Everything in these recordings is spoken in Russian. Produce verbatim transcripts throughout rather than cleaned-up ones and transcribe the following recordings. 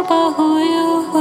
запахую.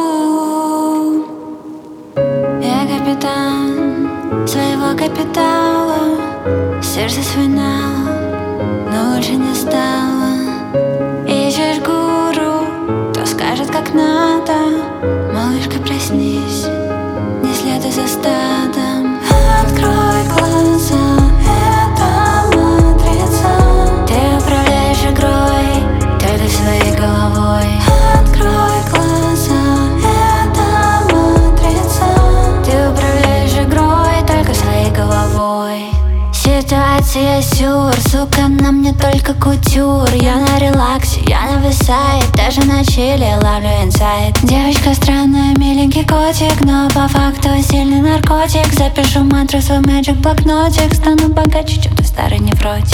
Я капитан своего капитала, сердце свинало, но лучше не стало. Ищешь гуру, кто скажет, как надо. Малышка, проснись, не следуй за стадом. Открой глаза, это матрица. Ты управляешь игрой только своей головой. Открой глаза, это матрица. Ты управляешь игрой только своей головой. Ситуация сюр, сука, на мне только кутюр. Я на релаксе, я на высае, даже на чиле ловлю инсайт. Девочка странная, миленький котик, но по факту сильный наркотик. Запишу мантру в свой мэджик блокнотик, стану богаче, чем ты старый невротик.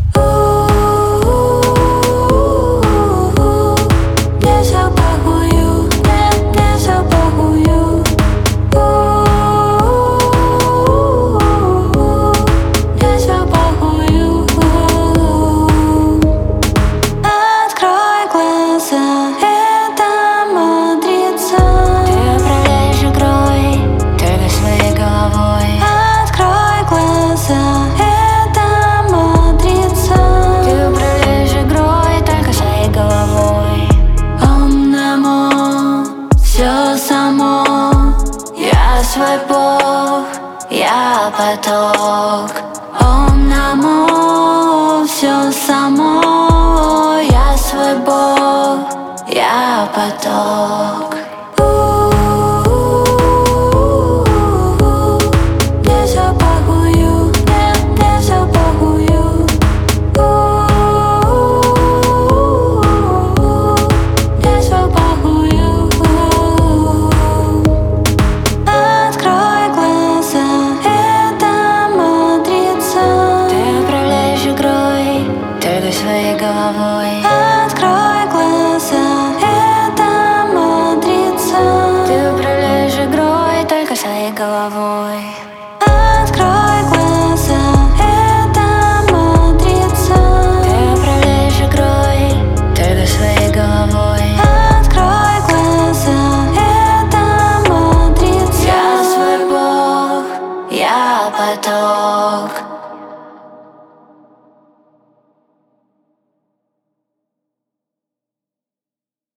Не запахую, не, не запахую. Не запахую. Открой глаза, это матрица. Ты управляешь игрой только своей головой. Открой глаза, это матрица. Ты управляешь игрой только своей головой. Ом намо, все само. Я свой бог, я поток. Ом намо, все само. Я свой бог, я поток. Не запахую, не, не запахую. Не запахую. Открой глаза, это матрица. Ты управляешь игрой только своей головой. Открой глаза, это матрица. Ты управляешь игрой только своей головой.